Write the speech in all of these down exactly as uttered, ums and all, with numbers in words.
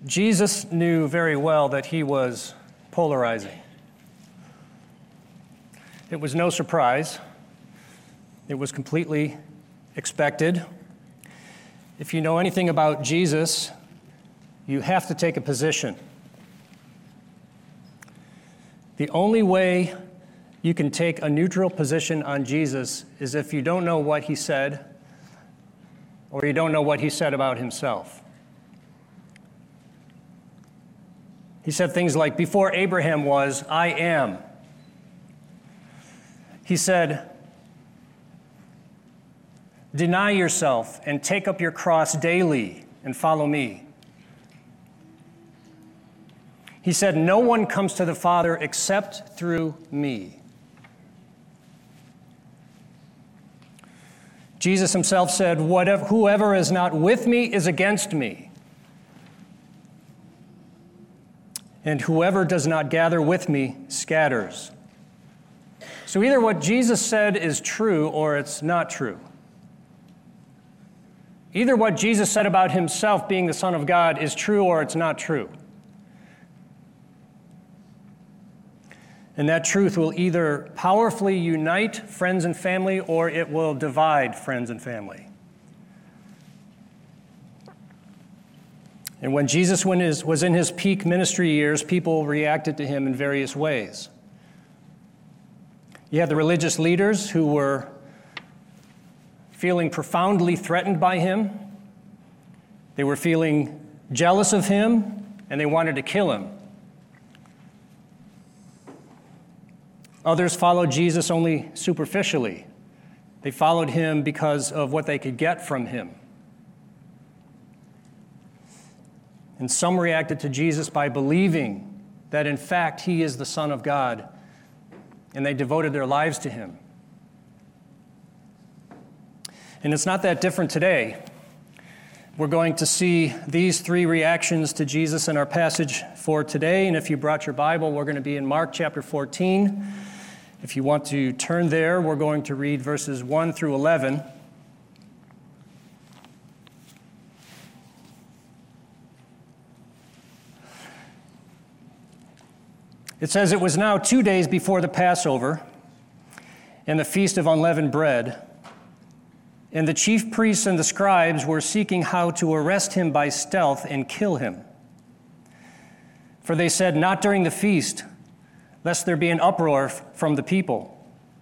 Jesus knew very well that he was polarizing. It was no surprise. It was completely expected. If you know anything about Jesus, you have to take a position. The only way you can take a neutral position on Jesus is if you don't know what he said or you don't know what he said about himself. He said things like, "Before Abraham was, I am." He said, "Deny yourself and take up your cross daily and follow me." He said, "No one comes to the Father except through me." Jesus himself said, Whatever, "Whoever is not with me is against me. And whoever does not gather with me scatters." So either what Jesus said is true or it's not true. Either what Jesus said about himself being the Son of God is true or it's not true. And that truth will either powerfully unite friends and family or it will divide friends and family. And when Jesus was in his peak ministry years, people reacted to him in various ways. You had the religious leaders who were feeling profoundly threatened by him. They were feeling jealous of him, and they wanted to kill him. Others followed Jesus only superficially. They followed him because of what they could get from him. And some reacted to Jesus by believing that, in fact, he is the Son of God, and they devoted their lives to him. And it's not that different today. We're going to see these three reactions to Jesus in our passage for today. And if you brought your Bible, we're going to be in Mark chapter fourteen. If you want to turn there, we're going to read verses one through eleven. It says, "It was now two days before the Passover and the Feast of Unleavened Bread. And the chief priests and the scribes were seeking how to arrest him by stealth and kill him. For they said, 'Not during the feast, lest there be an uproar from the people.'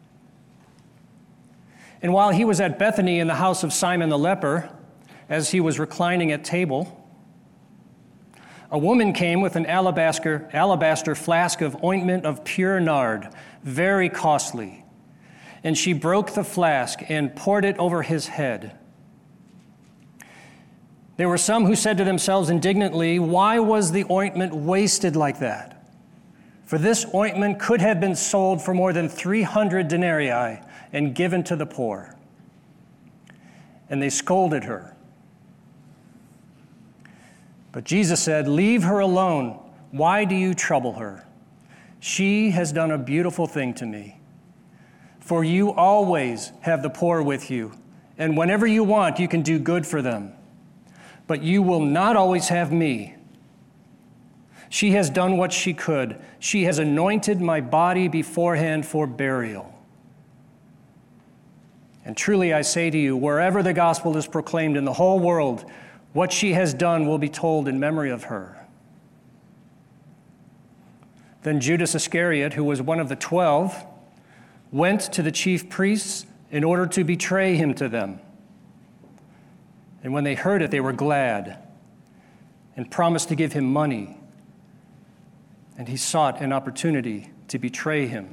And while he was at Bethany in the house of Simon the leper, as he was reclining at table, a woman came with an alabaster, alabaster flask of ointment of pure nard, very costly. And she broke the flask and poured it over his head. There were some who said to themselves indignantly, 'Why was the ointment wasted like that? For this ointment could have been sold for more than three hundred denarii and given to the poor.' And they scolded her. But Jesus said, 'Leave her alone. Why do you trouble her? She has done a beautiful thing to me. For you always have the poor with you, and whenever you want, you can do good for them. But you will not always have me. She has done what she could. She has anointed my body beforehand for burial. And truly I say to you, wherever the gospel is proclaimed in the whole world, what she has done will be told in memory of her.' Then Judas Iscariot, who was one of the twelve, went to the chief priests in order to betray him to them. And when they heard it, they were glad and promised to give him money. And he sought an opportunity to betray him."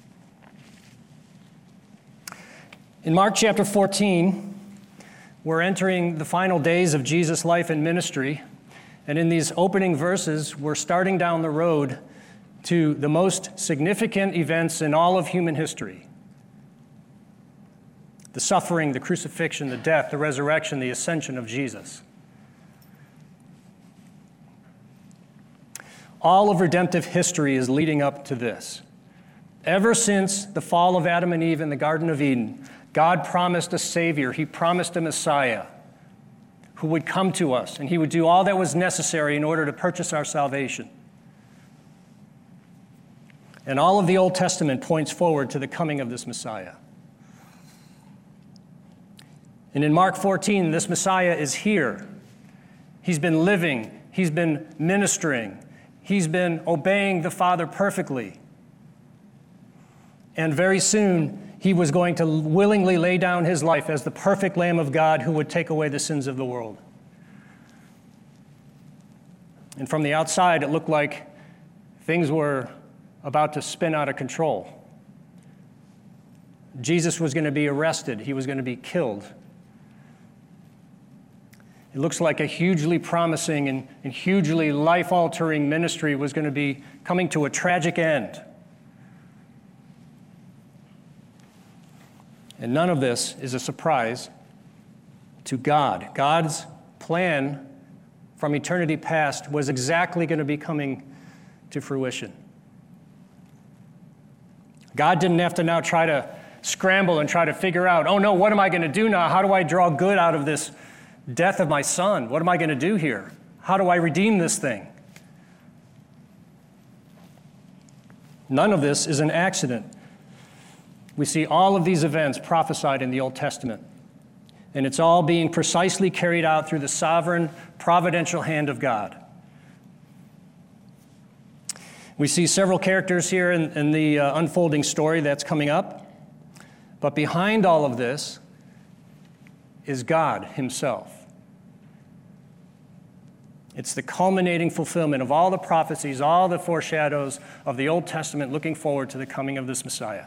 In Mark chapter fourteen, we're entering the final days of Jesus' life and ministry. And in these opening verses, we're starting down the road to the most significant events in all of human history. The suffering, the crucifixion, the death, the resurrection, the ascension of Jesus. All of redemptive history is leading up to this. Ever since the fall of Adam and Eve in the Garden of Eden, God promised a Savior. He promised a Messiah who would come to us, and he would do all that was necessary in order to purchase our salvation. And all of the Old Testament points forward to the coming of this Messiah. And in Mark fourteen, this Messiah is here. He's been living. He's been ministering. He's been obeying the Father perfectly. And very soon, he was going to willingly lay down his life as the perfect Lamb of God who would take away the sins of the world. And from the outside, it looked like things were about to spin out of control. Jesus was going to be arrested. He was going to be killed. It looks like a hugely promising and, and hugely life-altering ministry was going to be coming to a tragic end. And none of this is a surprise to God. God's plan from eternity past was exactly going to be coming to fruition. God didn't have to now try to scramble and try to figure out, oh no, what am I going to do now? How do I draw good out of this death of my son? What am I going to do here? How do I redeem this thing? None of this is an accident. We see all of these events prophesied in the Old Testament, and it's all being precisely carried out through the sovereign, providential hand of God. We see several characters here in, in the uh, unfolding story that's coming up, but behind all of this is God himself. It's the culminating fulfillment of all the prophecies, all the foreshadows of the Old Testament looking forward to the coming of this Messiah.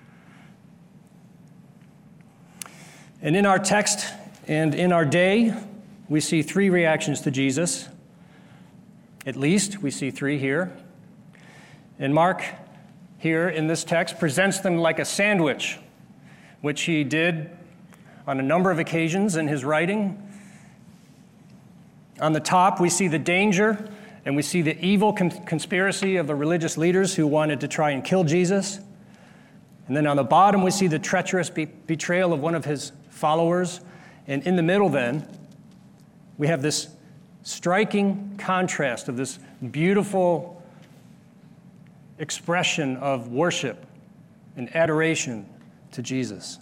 And in our text and in our day, we see three reactions to Jesus. At least we see three here. And Mark, here in this text, presents them like a sandwich, which he did on a number of occasions in his writing. On the top, we see the danger, and we see the evil conspiracy of the religious leaders who wanted to try and kill Jesus. And then on the bottom, we see the treacherous be- betrayal of one of his followers. And in the middle, then, we have this striking contrast of this beautiful expression of worship and adoration to Jesus.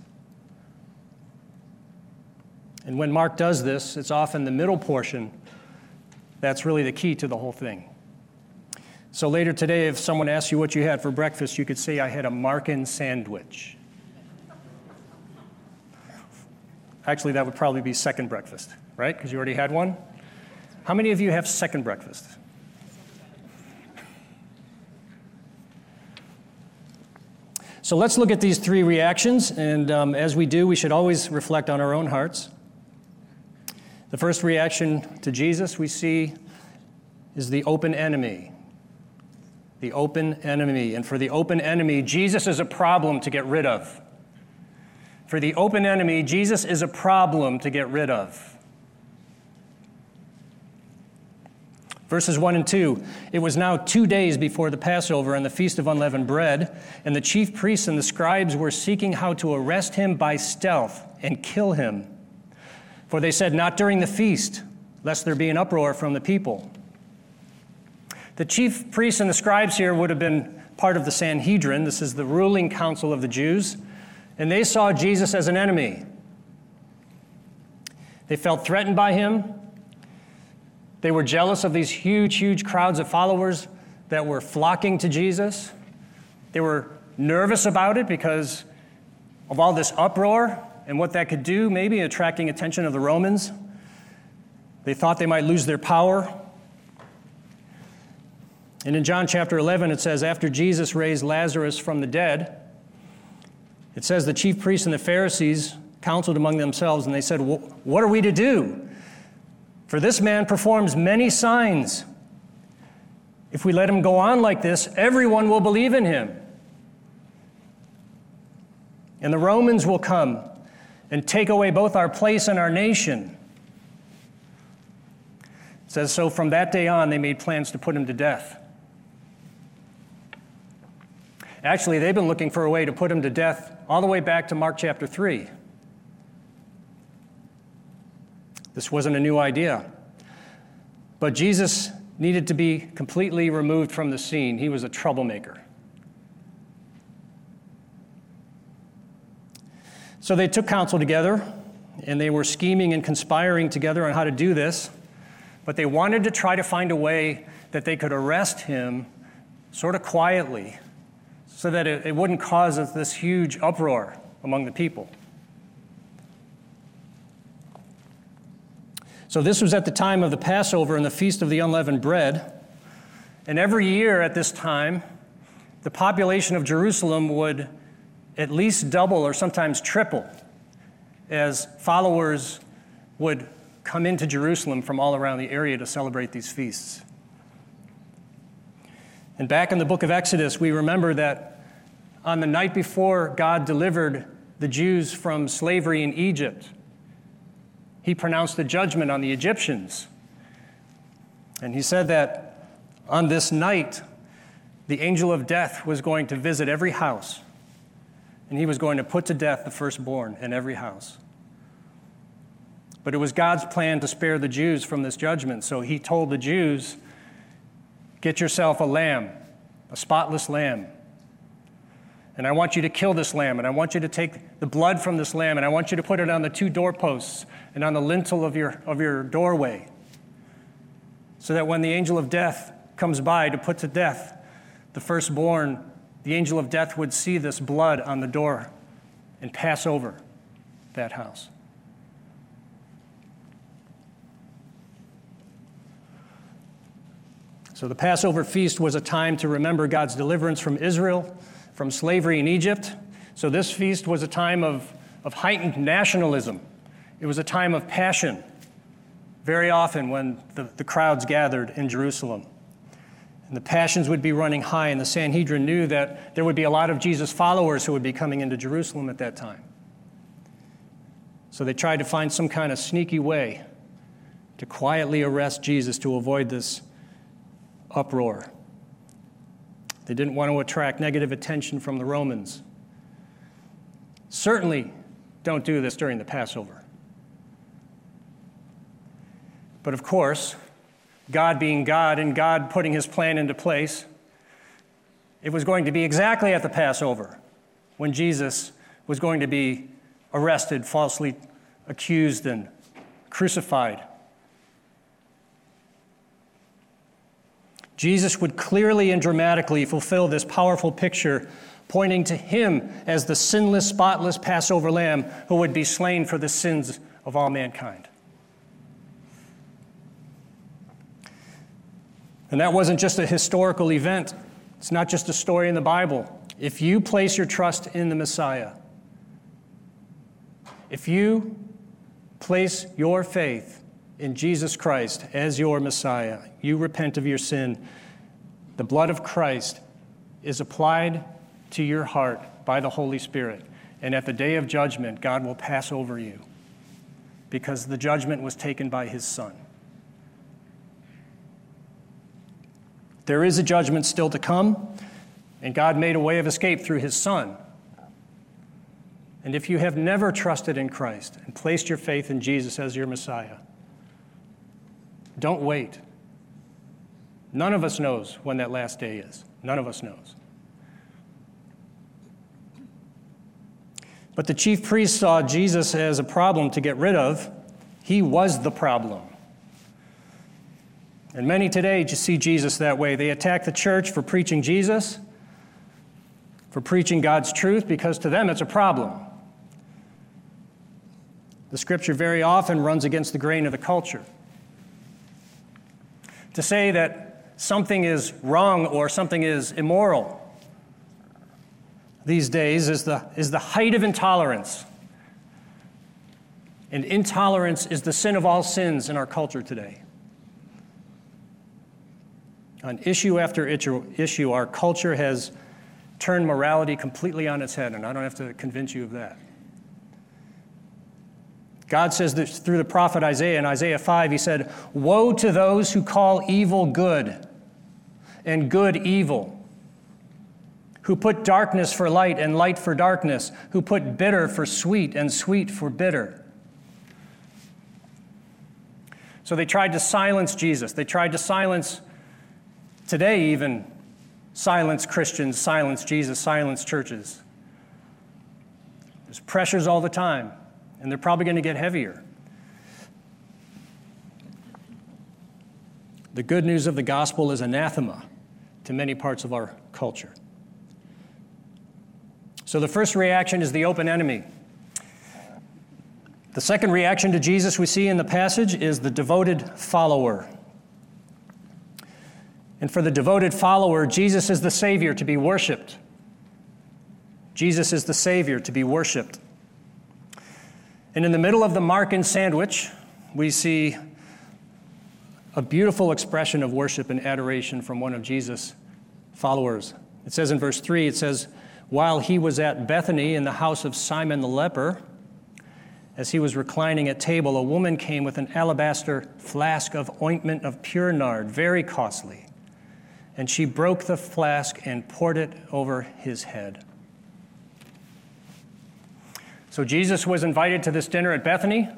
And when Mark does this, it's often the middle portion that's really the key to the whole thing. So later today, if someone asks you what you had for breakfast, you could say, I had a Markan sandwich. Actually, that would probably be second breakfast, right? Because you already had one. How many of you have second breakfast? So let's look at these three reactions, and um, as we do, we should always reflect on our own hearts. The first reaction to Jesus we see is the open enemy. The open enemy. And for the open enemy, Jesus is a problem to get rid of. For the open enemy, Jesus is a problem to get rid of. Verses one and two, it was now two days before the Passover and the Feast of Unleavened Bread, and the chief priests and the scribes were seeking how to arrest him by stealth and kill him. For they said, not during the feast, lest there be an uproar from the people. The chief priests and the scribes here would have been part of the Sanhedrin. This is the ruling council of the Jews. And they saw Jesus as an enemy. They felt threatened by him. They were jealous of these huge, huge crowds of followers that were flocking to Jesus. They were nervous about it because of all this uproar and what that could do, maybe attracting attention of the Romans. They thought they might lose their power. And in John chapter eleven, it says, after Jesus raised Lazarus from the dead, it says the chief priests and the Pharisees counseled among themselves, and they said, what are we to do? For this man performs many signs. If we let him go on like this, everyone will believe in him. And the Romans will come and take away both our place and our nation. It says, so from that day on, they made plans to put him to death. Actually, they've been looking for a way to put him to death all the way back to Mark chapter three. This wasn't a new idea. But Jesus needed to be completely removed from the scene. He was a troublemaker. So they took counsel together, and they were scheming and conspiring together on how to do this. But they wanted to try to find a way that they could arrest him sort of quietly so that it, it wouldn't cause this huge uproar among the people. So this was at the time of the Passover and the Feast of the Unleavened Bread. And every year at this time, the population of Jerusalem would at least double or sometimes triple as followers would come into Jerusalem from all around the area to celebrate these feasts. And back in the book of Exodus, we remember that on the night before God delivered the Jews from slavery in Egypt, he pronounced a judgment on the Egyptians. And he said that on this night, the angel of death was going to visit every house, and he was going to put to death the firstborn in every house. But it was God's plan to spare the Jews from this judgment, so he told the Jews, get yourself a lamb, a spotless lamb. And I want you to kill this lamb, and I want you to take the blood from this lamb, and I want you to put it on the two doorposts and on the lintel of your, of your doorway, so that when the angel of death comes by to put to death the firstborn, the angel of death would see this blood on the door and pass over that house. So the Passover feast was a time to remember God's deliverance from Israel, from slavery in Egypt. So this feast was a time of, of heightened nationalism. It was a time of passion, very often when the, the crowds gathered in Jerusalem. And the passions would be running high, and the Sanhedrin knew that there would be a lot of Jesus followers who would be coming into Jerusalem at that time. So they tried to find some kind of sneaky way to quietly arrest Jesus to avoid this uproar. They didn't want to attract negative attention from the Romans. Certainly don't do this during the Passover. But of course, God being God and God putting his plan into place, it was going to be exactly at the Passover when Jesus was going to be arrested, falsely accused, and crucified. Jesus would clearly and dramatically fulfill this powerful picture, pointing to him as the sinless, spotless Passover lamb who would be slain for the sins of all mankind. And that wasn't just a historical event. It's not just a story in the Bible. If you place your trust in the Messiah, if you place your faith in Jesus Christ as your Messiah, you repent of your sin, the blood of Christ is applied to your heart by the Holy Spirit. And at the day of judgment, God will pass over you because the judgment was taken by his Son. There is a judgment still to come, and God made a way of escape through his Son. And if you have never trusted in Christ and placed your faith in Jesus as your Messiah, don't wait. None of us knows when that last day is. None of us knows. But the chief priests saw Jesus as a problem to get rid of. He was the problem. And many today just see Jesus that way. They attack the church for preaching Jesus, for preaching God's truth, because to them it's a problem. The scripture very often runs against the grain of the culture. To say that something is wrong or something is immoral these days is the, is the height of intolerance. And intolerance is the sin of all sins in our culture today. On issue after issue, our culture has turned morality completely on its head, and I don't have to convince you of that. God says this through the prophet Isaiah. In Isaiah five, he said, "Woe to those who call evil good and good evil, who put darkness for light and light for darkness, who put bitter for sweet and sweet for bitter." So they tried to silence Jesus. They tried to silence, today even, silence Christians, silence Jesus, silence churches. There's pressures all the time, and they're probably going to get heavier. The good news of the gospel is anathema to many parts of our culture. So the first reaction is the open enemy. The second reaction to Jesus we see in the passage is the devoted follower. And for the devoted follower, Jesus is the Savior to be worshiped. Jesus is the Savior to be worshiped. And in the middle of the Markan sandwich, we see a beautiful expression of worship and adoration from one of Jesus' followers. It says in verse three, it says, while he was at Bethany in the house of Simon the leper, as he was reclining at table, a woman came with an alabaster flask of ointment of pure nard, very costly. And she broke the flask and poured it over his head. So Jesus was invited to this dinner at Bethany.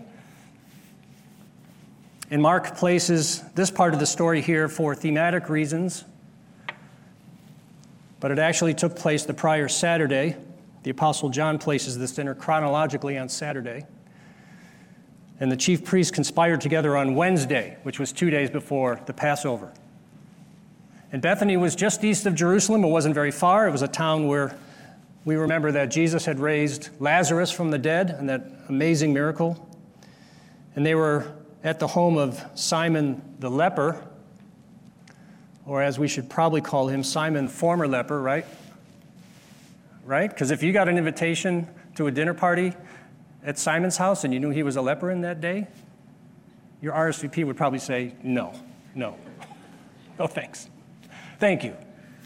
And Mark places this part of the story here for thematic reasons. But it actually took place the prior Saturday. The Apostle John places this dinner chronologically on Saturday. And the chief priests conspired together on Wednesday, which was two days before the Passover. And Bethany was just east of Jerusalem. It wasn't very far. It was a town where we remember that Jesus had raised Lazarus from the dead and that amazing miracle. And they were at the home of Simon the leper, or as we should probably call him, Simon former leper, right? Right? Because if you got an invitation to a dinner party at Simon's house and you knew he was a leper in that day, your R S V P would probably say, no, no, no thanks. Thank you.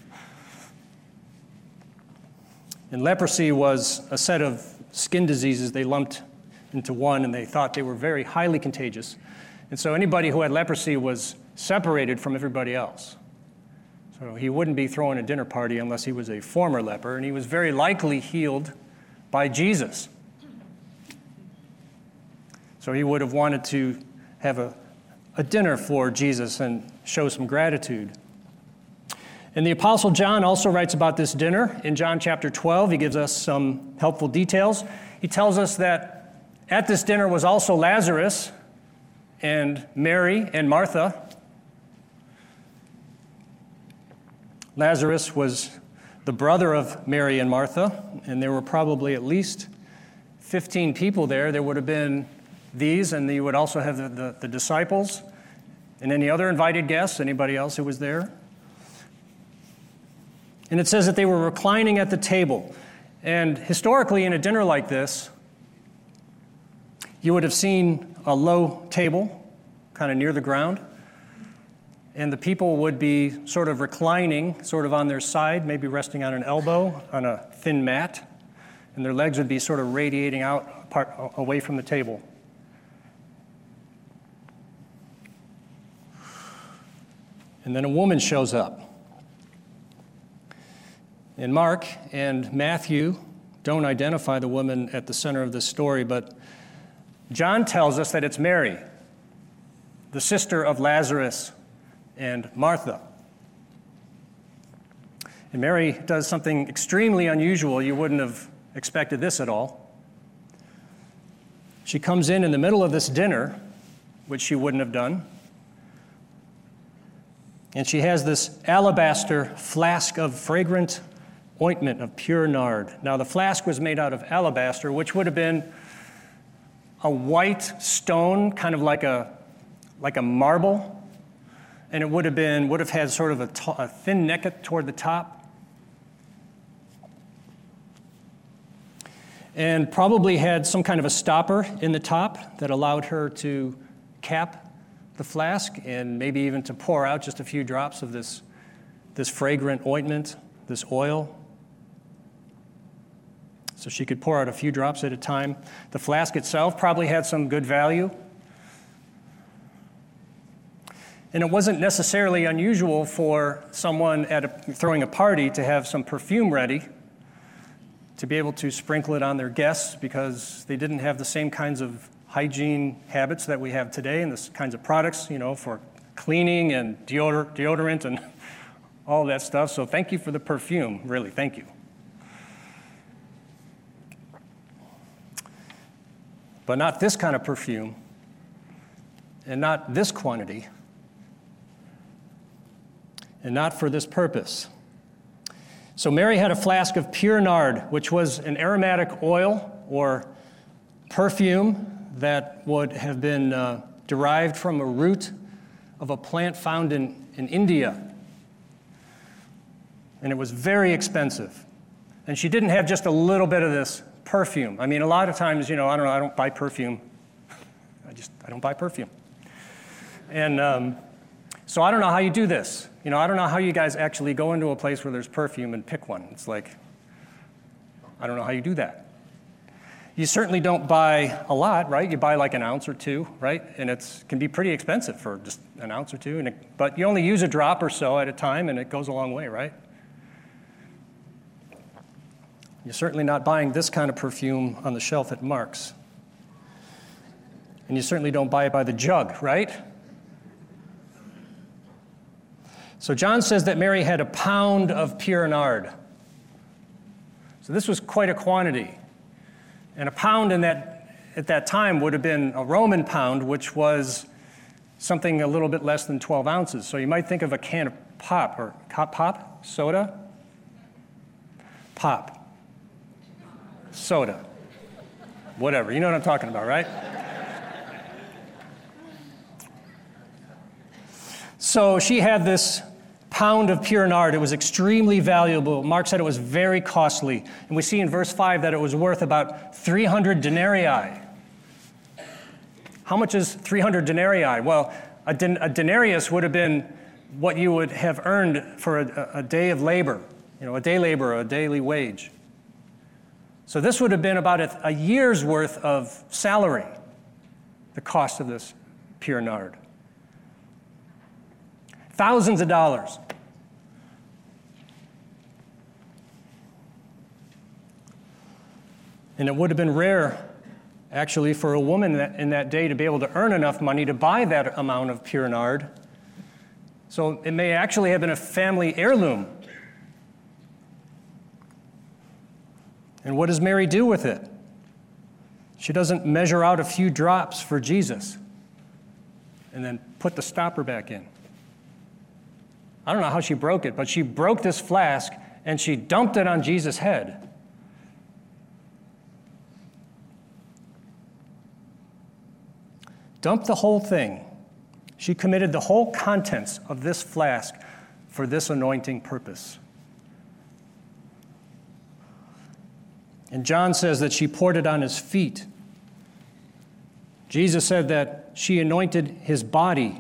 And leprosy was a set of skin diseases they lumped into one, and they thought they were very highly contagious. And so anybody who had leprosy was separated from everybody else. So he wouldn't be throwing a dinner party unless he was a former leper, and he was very likely healed by Jesus. So he would have wanted to have a, a dinner for Jesus and show some gratitude. And the Apostle John also writes about this dinner. In John chapter twelve, he gives us some helpful details. He tells us that at this dinner was also Lazarus and Mary and Martha. Lazarus was the brother of Mary and Martha, and there were probably at least fifteen people there. There would have been these, and you would also have the, the, the disciples and any other invited guests, anybody else who was there. And it says that they were reclining at the table. And historically, in a dinner like this, you would have seen a low table, kind of near the ground. And the people would be sort of reclining, sort of on their side, maybe resting on an elbow, on a thin mat. And their legs would be sort of radiating out apart, away from the table. And then a woman shows up. And Mark and Matthew don't identify the woman at the center of this story, but John tells us that it's Mary, the sister of Lazarus and Martha. And Mary does something extremely unusual. You wouldn't have expected this at all. She comes in in the middle of this dinner, which she wouldn't have done, and she has this alabaster flask of fragrant ointment of pure nard. Now, the flask was made out of alabaster, which would have been a white stone, kind of like a like a marble, and it would have been would have had sort of a, t- a thin neck toward the top, and probably had some kind of a stopper in the top that allowed her to cap the flask and maybe even to pour out just a few drops of this this fragrant ointment, this oil. So she could pour out a few drops at a time. The flask itself probably had some good value. And it wasn't necessarily unusual for someone at a, throwing a party to have some perfume ready to be able to sprinkle it on their guests because they didn't have the same kinds of hygiene habits that we have today and the kinds of products, you know, for cleaning and deodor- deodorant and all that stuff. So thank you for the perfume, really, thank you. But not this kind of perfume, and not this quantity, and not for this purpose. So Mary had a flask of pure nard, which was an aromatic oil or perfume that would have been uh, derived from a root of a plant found in, in India. And it was very expensive. And she didn't have just a little bit of this perfume. I mean, a lot of times, you know, I don't know, I don't buy perfume. I just, I don't buy perfume. And um, so I don't know how you do this. You know, I don't know how you guys actually go into a place where there's perfume and pick one. It's like, I don't know how you do that. You certainly don't buy a lot, right? You buy like an ounce or two, right? And it can be pretty expensive for just an ounce or two. And it, but you only use a drop or so at a time, and it goes a long way, right? You're certainly not buying this kind of perfume on the shelf at Mark's. And you certainly don't buy it by the jug, right? So John says that Mary had a pound of pure nard. So this was quite a quantity. And a pound in that, at that time would have been a Roman pound, which was something a little bit less than twelve ounces. So you might think of a can of pop, or pop, soda? Pop. Soda. Whatever, you know what I'm talking about, right? So she had this pound of pure nard. It was extremely valuable. Mark said it was very costly. And we see in verse five that it was worth about three hundred denarii. How much is three hundred denarii? Well, a, den- a denarius would have been what you would have earned for a, a day of labor, you know, a day labor, a daily wage. So this would have been about a, a year's worth of salary, the cost of this pure nard. Thousands of dollars. And it would have been rare, actually, for a woman that, in that day to be able to earn enough money to buy that amount of pure nard. So it may actually have been a family heirloom. And what does Mary do with it? She doesn't measure out a few drops for Jesus and then put the stopper back in. I don't know how she broke it, but she broke this flask and she dumped it on Jesus' head. Dumped the whole thing. She committed the whole contents of this flask for this anointing purpose. And John says that she poured it on his feet. Jesus said that she anointed his body.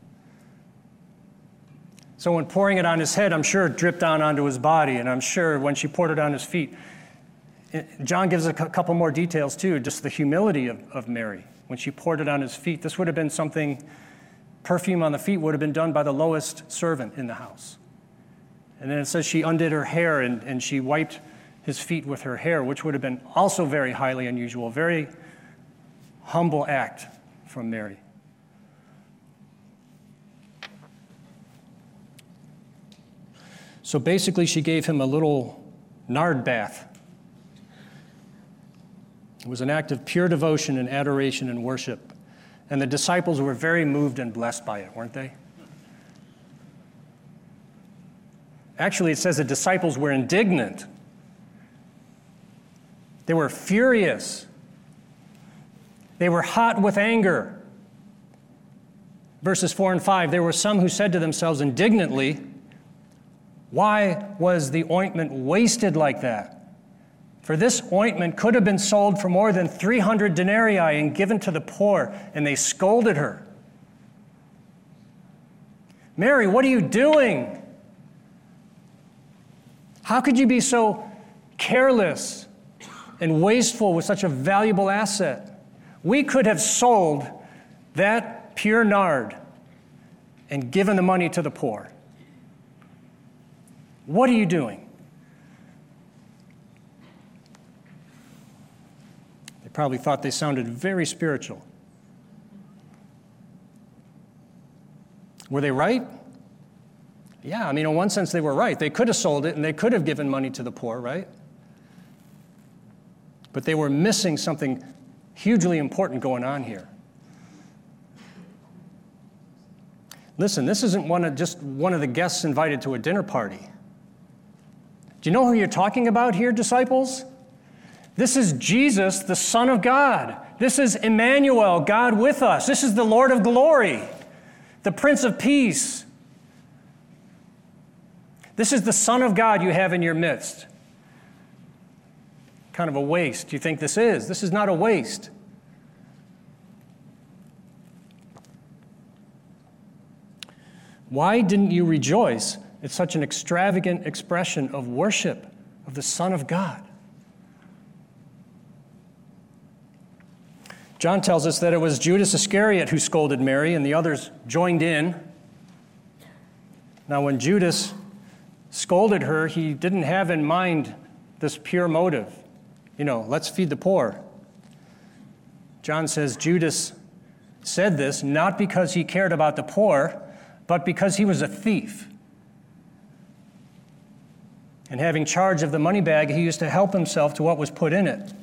So when pouring it on his head, I'm sure it dripped down onto his body, and I'm sure when she poured it on his feet, John gives a couple more details too, just the humility of, of Mary. When she poured it on his feet, this would have been something, perfume on the feet would have been done by the lowest servant in the house. And then it says she undid her hair and, and she wiped his feet with her hair, which would have been also very highly unusual, very humble act from Mary. So basically, she gave him a little nard bath. It was an act of pure devotion and adoration and worship. And the disciples were very moved and blessed by it, weren't they? Actually, it says the disciples were indignant. They were furious. They were hot with anger. Verses four and five, there were some who said to themselves indignantly, "Why was the ointment wasted like that? For this ointment could have been sold for more than three hundred denarii and given to the poor." And they scolded her. "Mary, what are you doing? How could you be so careless and wasteful with such a valuable asset? We could have sold that pure nard and given the money to the poor. What are you doing?" They probably thought they sounded very spiritual. Were they right? Yeah, I mean, in one sense, they were right. They could have sold it, and they could have given money to the poor, right? But they were missing something hugely important going on here. Listen, this isn't one of just one of the guests invited to a dinner party. Do you know who you're talking about here, disciples? This is Jesus, the Son of God. This is Emmanuel, God with us. This is the Lord of glory, the Prince of Peace. This is the Son of God you have in your midst. Kind of a waste. You think this is? This is not a waste. Why didn't you rejoice at such an extravagant expression of worship of the Son of God? John tells us that it was Judas Iscariot who scolded Mary, and the others joined in. Now, when Judas scolded her, he didn't have in mind this pure motive. You know, let's feed the poor. John says Judas said this not because he cared about the poor, but because he was a thief. And having charge of the money bag, he used to help himself to what was put in it.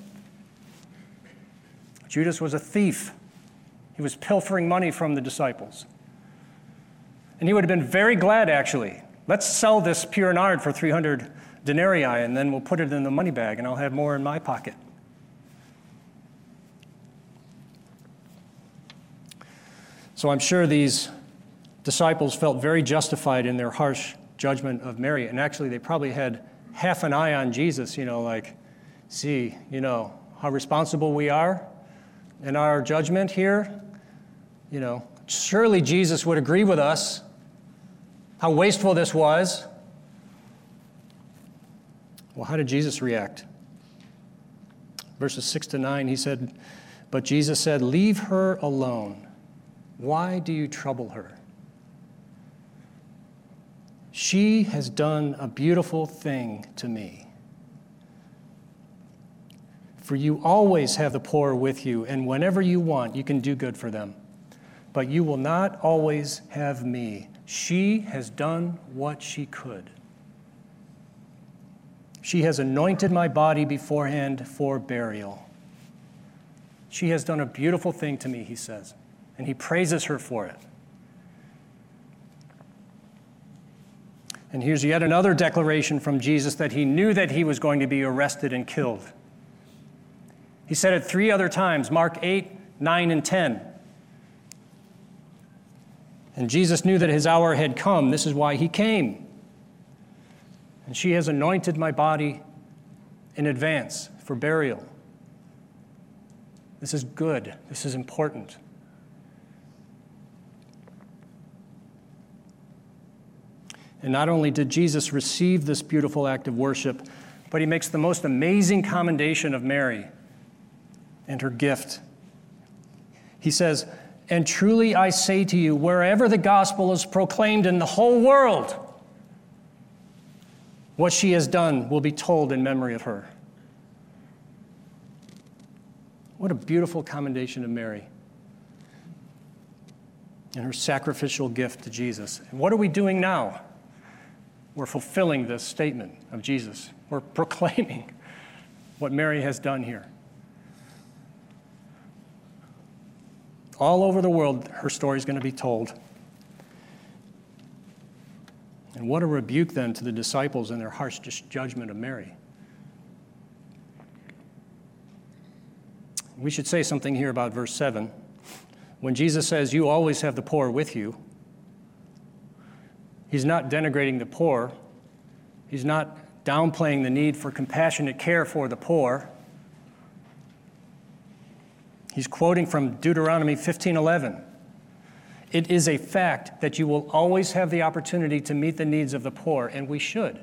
Judas was a thief. He was pilfering money from the disciples. And he would have been very glad, actually. Let's sell this pure nard for three hundred denarii, and then we'll put it in the money bag, and I'll have more in my pocket. So I'm sure these disciples felt very justified in their harsh judgment of Mary. And actually, they probably had half an eye on Jesus, you know, like, see, you know, how responsible we are in our judgment here. You know, surely Jesus would agree with us how wasteful this was. Well, how did Jesus react? Verses six to nine, he said, but Jesus said, leave her alone. Why do you trouble her? She has done a beautiful thing to me. For you always have the poor with you, and whenever you want, you can do good for them. But you will not always have me. She has done what she could. She has anointed my body beforehand for burial. She has done a beautiful thing to me, he says, and he praises her for it. And here's yet another declaration from Jesus that he knew that he was going to be arrested and killed. He said it three other times, Mark eight, nine, and ten. And Jesus knew that his hour had come. This is why he came. And she has anointed my body in advance for burial. This is good. This is important. And not only did Jesus receive this beautiful act of worship, but he makes the most amazing commendation of Mary and her gift. He says, and truly I say to you, wherever the gospel is proclaimed in the whole world, what she has done will be told in memory of her. What a beautiful commendation of Mary and her sacrificial gift to Jesus. And what are we doing now? We're fulfilling this statement of Jesus. We're proclaiming what Mary has done here. All over the world, her story is going to be told. And what a rebuke then to the disciples and their harsh judgment of Mary. We should say something here about verse seven. When Jesus says, you always have the poor with you, he's not denigrating the poor. He's not downplaying the need for compassionate care for the poor. He's quoting from Deuteronomy fifteen eleven. It is a fact that you will always have the opportunity to meet the needs of the poor, and we should.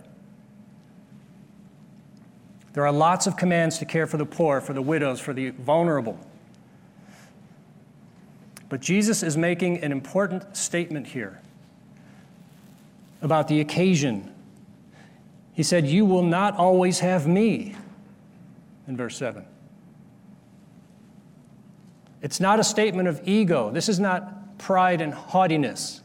There are lots of commands to care for the poor, for the widows, for the vulnerable. But Jesus is making an important statement here about the occasion. He said, you will not always have me, in verse seven. It's not a statement of ego. This is not pride and haughtiness.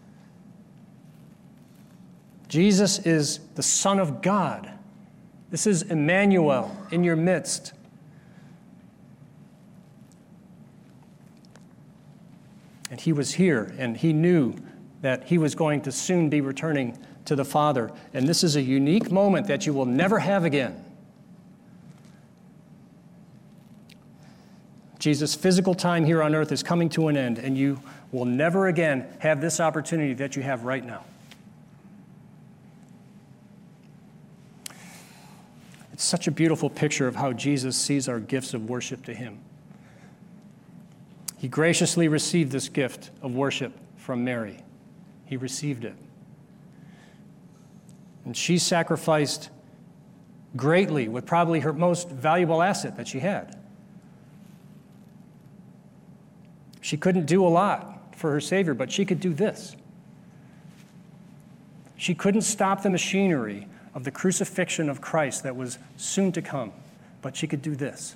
Jesus is the Son of God. This is Emmanuel in your midst. And he was here, and he knew that he was going to soon be returning to the Father. And this is a unique moment that you will never have again. Jesus' physical time here on earth is coming to an end, and you will never again have this opportunity that you have right now. It's such a beautiful picture of how Jesus sees our gifts of worship to him. He graciously received this gift of worship from Mary. He received it. And she sacrificed greatly with probably her most valuable asset that she had. She couldn't do a lot for her Savior, but she could do this. She couldn't stop the machinery of the crucifixion of Christ that was soon to come, but she could do this.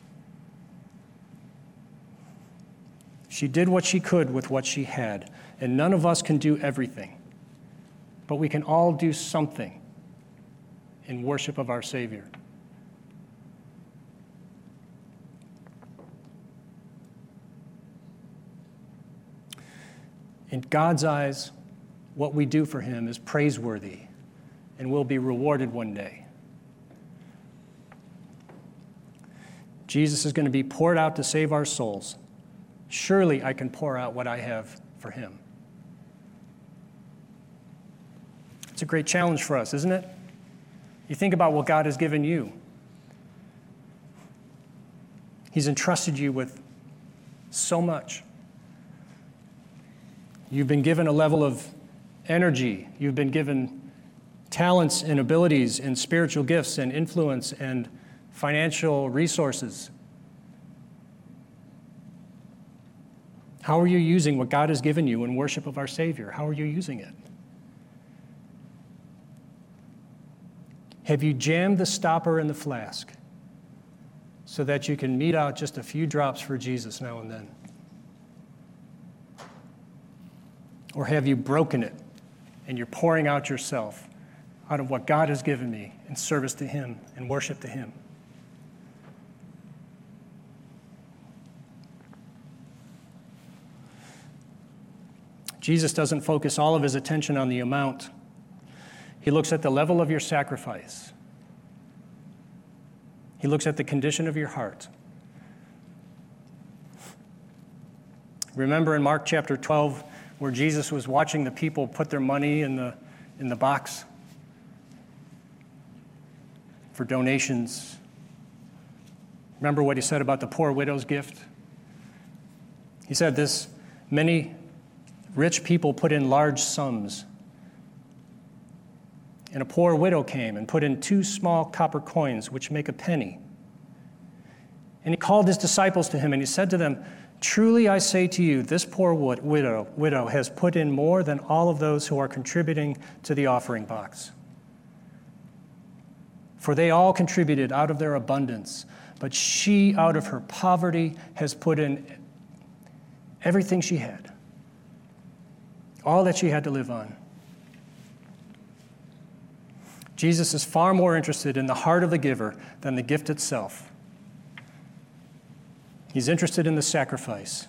She did what she could with what she had, and none of us can do everything, but we can all do something in worship of our Savior. In God's eyes, what we do for him is praiseworthy and will be rewarded one day. Jesus is going to be poured out to save our souls. Surely I can pour out what I have for him. It's a great challenge for us, isn't it? You think about what God has given you. He's entrusted you with so much. You've been given a level of energy. You've been given talents and abilities and spiritual gifts and influence and financial resources. How are you using what God has given you in worship of our Savior? How are you using it? Have you jammed the stopper in the flask so that you can mete out just a few drops for Jesus now and then? Or have you broken it and you're pouring out yourself out of what God has given me in service to him and worship to him? Jesus doesn't focus all of his attention on the amount. He looks at the level of your sacrifice. He looks at the condition of your heart. Remember in Mark chapter twelve, where Jesus was watching the people put their money in the, in the box for donations. Remember what he said about the poor widow's gift? He said this, many rich people put in large sums, and a poor widow came and put in two small copper coins, which make a penny. And he called his disciples to him, and he said to them, truly I say to you, this poor widow, widow has put in more than all of those who are contributing to the offering box. For they all contributed out of their abundance, but she, out of her poverty, has put in everything she had, all that she had to live on. Jesus is far more interested in the heart of the giver than the gift itself. He's interested in the sacrifice.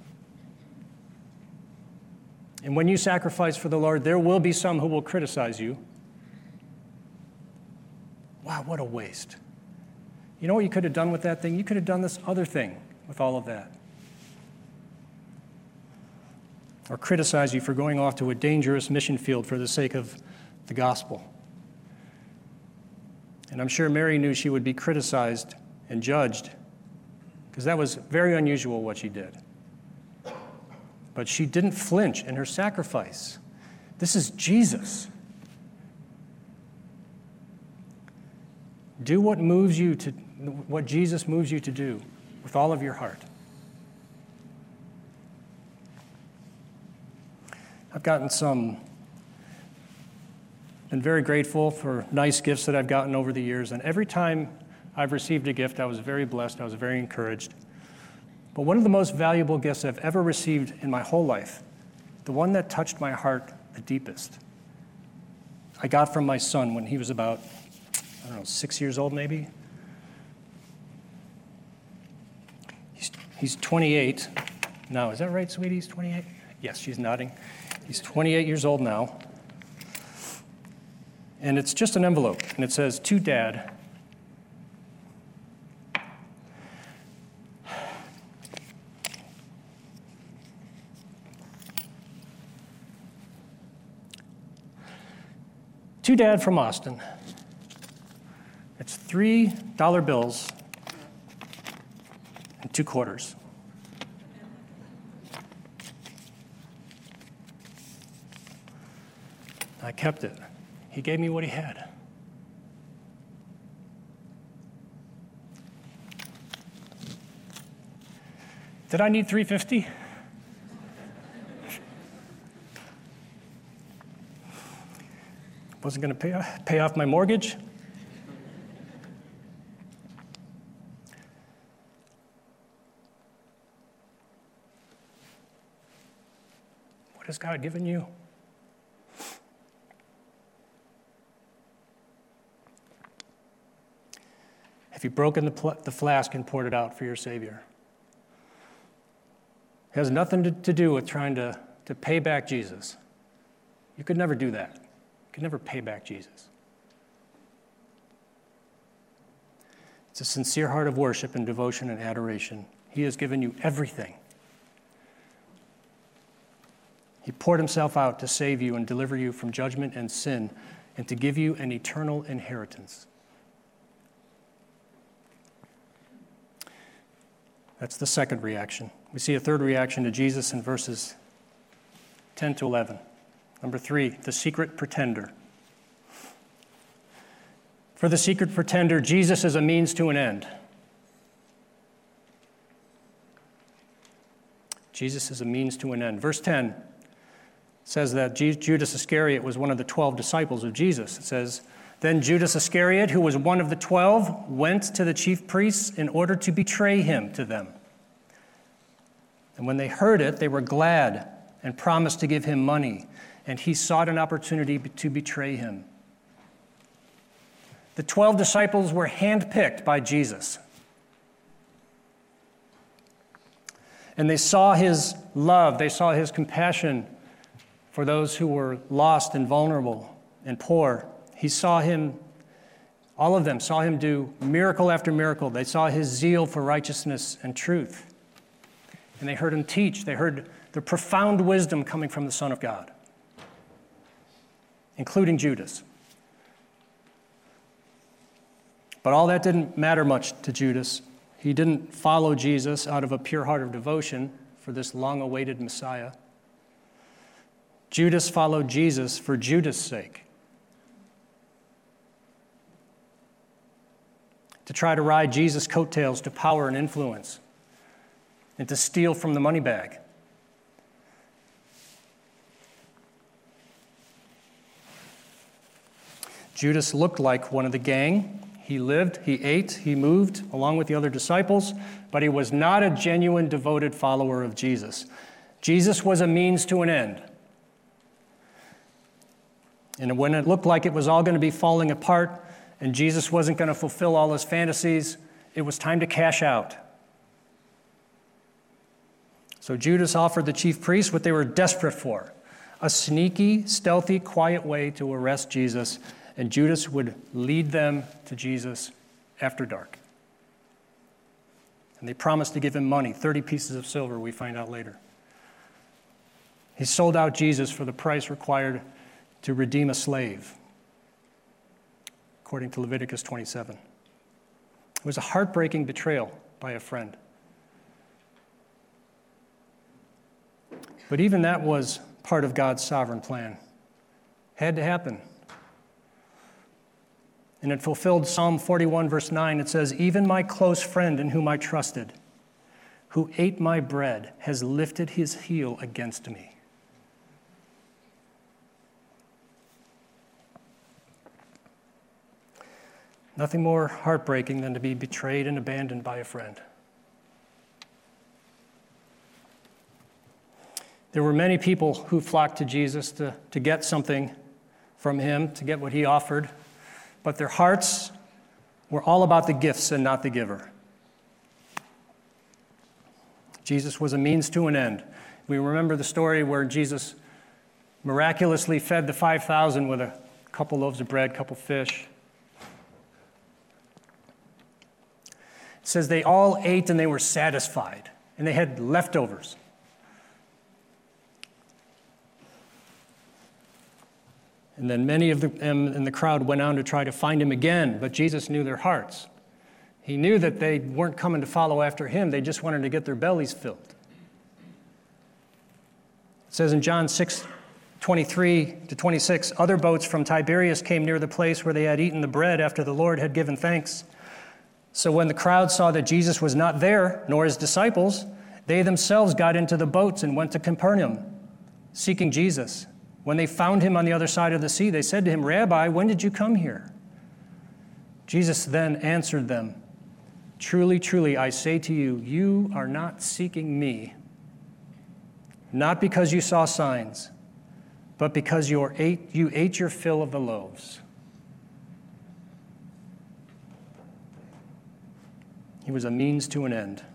And when you sacrifice for the Lord, there will be some who will criticize you. Wow, what a waste. You know what you could have done with that thing? You could have done this other thing with all of that. Or criticize you for going off to a dangerous mission field for the sake of the gospel. And I'm sure Mary knew she would be criticized and judged, because that was very unusual what she did. But she didn't flinch in her sacrifice. This is Jesus. Do what moves you to, what Jesus moves you to do with all of your heart. I've gotten some, been very grateful for nice gifts that I've gotten over the years, and every time I've received a gift, I was very blessed, I was very encouraged. But one of the most valuable gifts I've ever received in my whole life, the one that touched my heart the deepest, I got from my son when he was about, I don't know, six years old maybe. He's, he's twenty-eight now. Is that right, sweetie? He's twenty-eight? Yes, she's nodding. He's twenty-eight years old now. And it's just an envelope, and it says, "To Dad." To Dad from Austin. It's three dollar bills and two quarters. I kept it. He gave me what he had. Did I need three hundred fifty dollars? Wasn't going to pay, pay off my mortgage. What has God given you? Have you broken the, pl- the flask and poured it out for your Savior? It has nothing to, to do with trying to, to pay back Jesus. You could never do that. You could never pay back Jesus. It's a sincere heart of worship and devotion and adoration. He has given you everything. He poured himself out to save you and deliver you from judgment and sin and to give you an eternal inheritance. That's the second reaction. We see a third reaction to Jesus in verses ten to eleven. Number three, the secret pretender. For the secret pretender, Jesus is a means to an end. Jesus is a means to an end. Verse ten says that Judas Iscariot was one of the twelve disciples of Jesus. It says, "Then Judas Iscariot, who was one of the twelve, went to the chief priests in order to betray him to them. And when they heard it, they were glad and promised to give him money. And he sought an opportunity to betray him." The twelve disciples were handpicked by Jesus. And they saw his love, they saw his compassion for those who were lost and vulnerable and poor. He saw him, all of them saw him do miracle after miracle. They saw his zeal for righteousness and truth. And they heard him teach. They heard the profound wisdom coming from the Son of God, including Judas. But all that didn't matter much to Judas. He didn't follow Jesus out of a pure heart of devotion for this long-awaited Messiah. Judas followed Jesus for Judas' sake, to try to ride Jesus' coattails to power and influence, and to steal from the money bag. Judas looked like one of the gang. He lived, he ate, he moved along with the other disciples, but he was not a genuine, devoted follower of Jesus. Jesus was a means to an end. And when it looked like it was all going to be falling apart and Jesus wasn't going to fulfill all his fantasies, it was time to cash out. So Judas offered the chief priests what they were desperate for, a sneaky, stealthy, quiet way to arrest Jesus, and Judas would lead them to Jesus after dark. And they promised to give him money, thirty pieces of silver, we find out later. He sold out Jesus for the price required to redeem a slave, according to Leviticus twenty-seven. It was a heartbreaking betrayal by a friend. But even that was part of God's sovereign plan. Had to happen. And it fulfilled Psalm forty-one, verse nine. It says, "Even my close friend in whom I trusted, who ate my bread, has lifted his heel against me." Nothing more heartbreaking than to be betrayed and abandoned by a friend. There were many people who flocked to Jesus to, to get something from him, to get what he offered, but their hearts were all about the gifts and not the giver. Jesus was a means to an end. We remember the story where Jesus miraculously fed the five thousand with a couple loaves of bread, couple fish. It says they all ate and they were satisfied, and they had leftovers. And then many of them in the crowd went on to try to find him again, but Jesus knew their hearts. He knew that they weren't coming to follow after him. They just wanted to get their bellies filled. It says in John six, twenty-three to twenty-six, other boats from Tiberias came near the place where they had eaten the bread after the Lord had given thanks. So when the crowd saw that Jesus was not there, nor his disciples, they themselves got into the boats and went to Capernaum, seeking Jesus. When they found him on the other side of the sea, they said to him, "Rabbi, when did you come here?" Jesus then answered them, "Truly, truly, I say to you, you are not seeking me, not because you saw signs, but because you ate, you ate your fill of the loaves." He was a means to an end.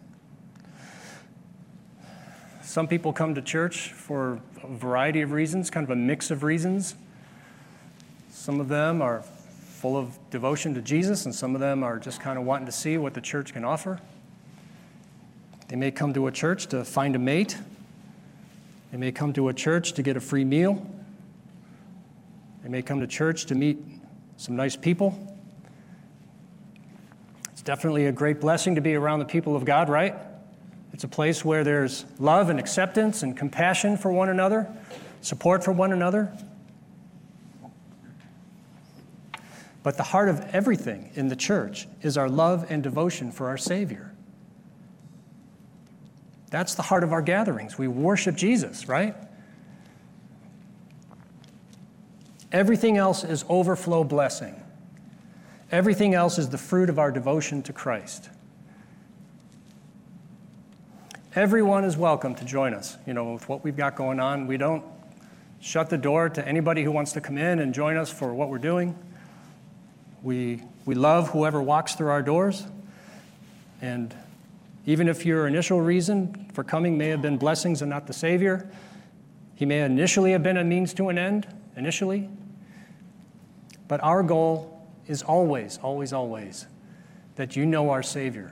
Some people come to church for a variety of reasons, kind of a mix of reasons. Some of them are full of devotion to Jesus, and some of them are just kind of wanting to see what the church can offer. They may come to a church to find a mate. They may come to a church to get a free meal. They may come to church to meet some nice people. It's definitely a great blessing to be around the people of God, right? It's a place where there's love and acceptance and compassion for one another, support for one another. But the heart of everything in the church is our love and devotion for our Savior. That's the heart of our gatherings. We worship Jesus, right? Everything else is overflow blessing. Everything else is the fruit of our devotion to Christ. Everyone is welcome to join us, you know, with what we've got going on. We don't shut the door to anybody who wants to come in and join us for what we're doing. We we love whoever walks through our doors. And even if your initial reason for coming may have been blessings and not the Savior, he may initially have been a means to an end, initially. But our goal is always, always, always that you know our Savior,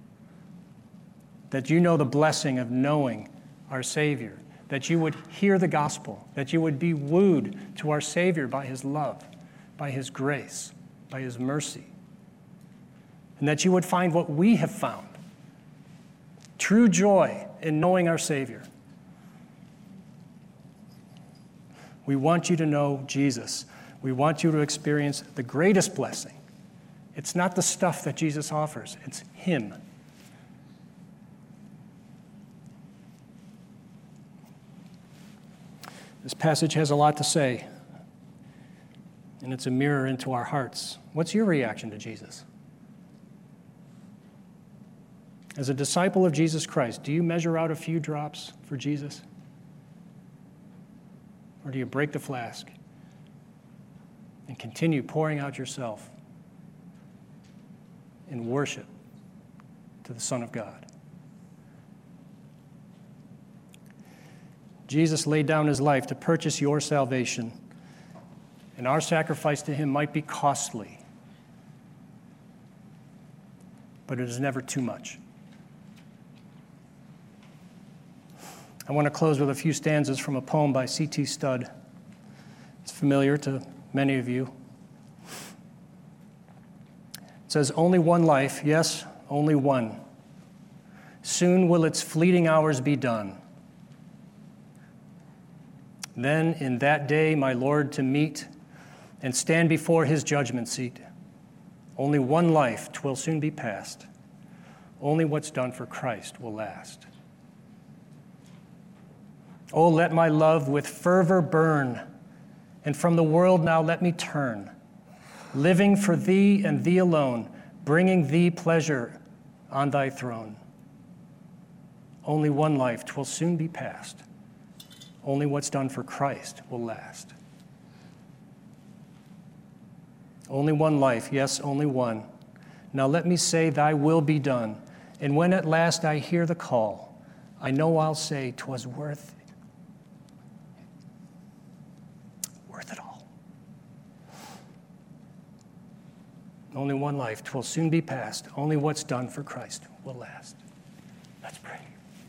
that you know the blessing of knowing our Savior, that you would hear the gospel, that you would be wooed to our Savior by his love, by his grace, by his mercy, and that you would find what we have found, true joy in knowing our Savior. We want you to know Jesus. We want you to experience the greatest blessing. It's not the stuff that Jesus offers, it's him. This passage has a lot to say, and it's a mirror into our hearts. What's your reaction to Jesus? As a disciple of Jesus Christ, do you measure out a few drops for Jesus? Or do you break the flask and continue pouring out yourself in worship to the Son of God? Jesus laid down his life to purchase your salvation, and our sacrifice to him might be costly, but it is never too much. I want to close with a few stanzas from a poem by C T Studd. It's familiar to many of you. It says, "Only one life, yes, only one. Soon will its fleeting hours be done. Then in that day my Lord to meet and stand before his judgment seat. Only one life, 'twill soon be past. Only what's done for Christ will last. Oh, let my love with fervor burn, and from the world now let me turn, living for thee and thee alone, bringing thee pleasure on thy throne. Only one life, 'twill soon be past. Only what's done for Christ will last. Only one life, yes, only one. Now let me say, thy will be done. And when at last I hear the call, I know I'll say, 'twas worth it. Worth it all. Only one life, 'twill soon be past. Only what's done for Christ will last. Let's pray.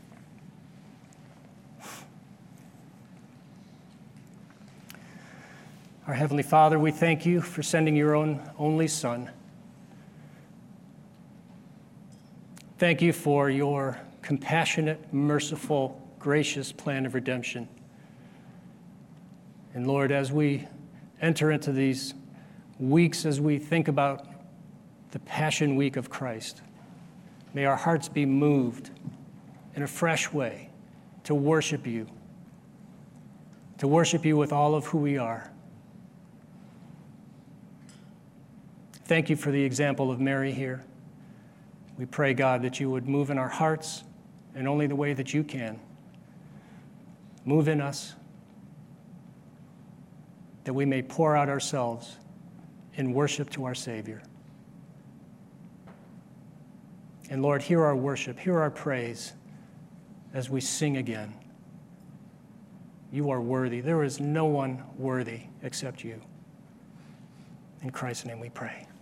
Our Heavenly Father, we thank you for sending your own only Son. Thank you for your compassionate, merciful, gracious plan of redemption. And Lord, as we enter into these weeks, as we think about the Passion Week of Christ, may our hearts be moved in a fresh way to worship you, to worship you with all of who we are. Thank you for the example of Mary here. We pray, God, that you would move in our hearts in only the way that you can. Move in us, that we may pour out ourselves in worship to our Savior. And Lord, hear our worship, hear our praise as we sing again. You are worthy. There is no one worthy except you. In Christ's name we pray.